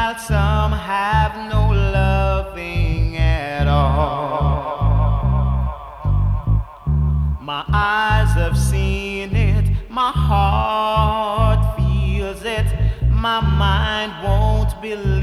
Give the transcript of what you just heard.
while some have no loving at all. My eyes have seen it, my heart feels it, my mind won't believe